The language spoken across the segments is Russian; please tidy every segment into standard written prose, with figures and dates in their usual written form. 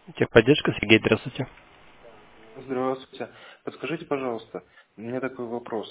Техподдержка, Сергей, здравствуйте. Здравствуйте. Подскажите, пожалуйста, у меня такой вопрос.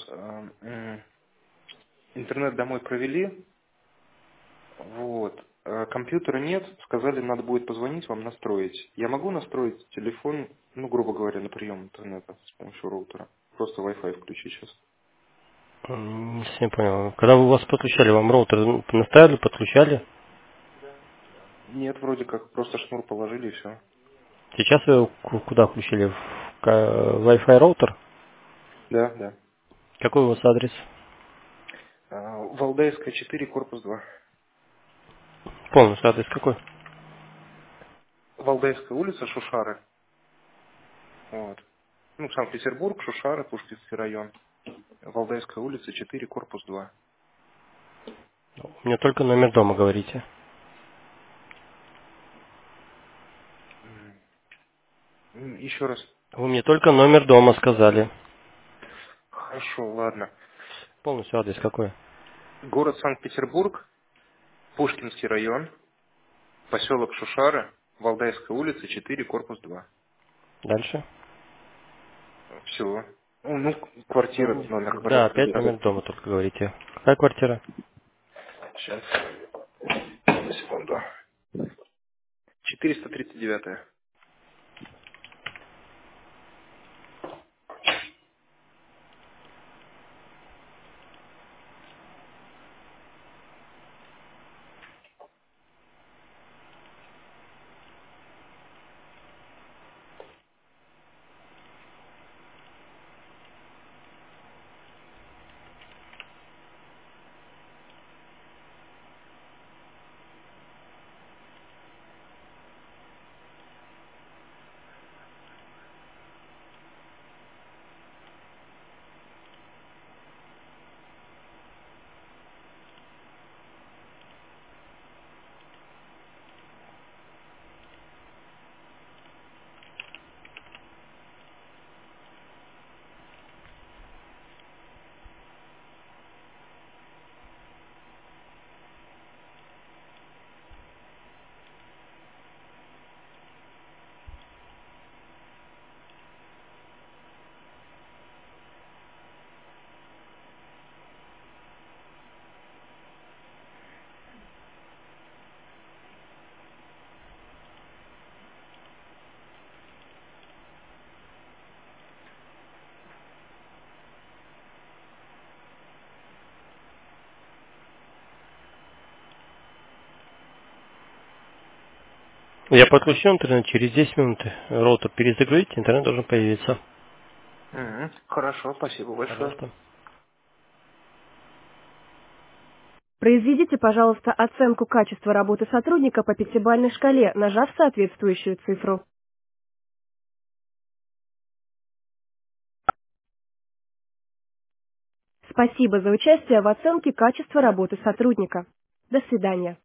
Интернет домой провели, вот. Компьютера нет, сказали, надо будет позвонить вам, настроить. Я могу настроить телефон, ну, грубо говоря, на прием интернета с помощью роутера? Просто Wi-Fi включить сейчас. Не совсем понял. Когда вы вас подключали, вам роутер наставили, подключали? Нет, вроде как, просто шнур положили и все. Сейчас вы его куда включили? В Wi-Fi роутер? Да, да. Какой у вас адрес? Валдаевская 4, корпус 2. Полностью адрес какой? Валдаевская улица, Шушары. Вот. Ну, Санкт-Петербург, Шушары, Пушкинский район. Валдаевская улица, 4, корпус 2. Мне только номер дома говорите. Еще раз. Вы мне только номер дома сказали. Хорошо, ладно. Полностью адрес какой? Город Санкт-Петербург, Пушкинский район, поселок Шушары, Валдайская улица, 4, корпус 2. Дальше? Все. Ну, квартира, номер, Да, пожалуйста, опять номер записывайте. дома только говорите. Какая квартира? Сейчас. Секунду. 439. Я подключу интернет через 10 минут. Роутер перезагрузите, интернет должен появиться. Хорошо, спасибо большое. Пожалуйста. Произведите, пожалуйста, оценку качества работы сотрудника по пятибалльной шкале, нажав соответствующую цифру. Спасибо за участие в оценке качества работы сотрудника. До свидания.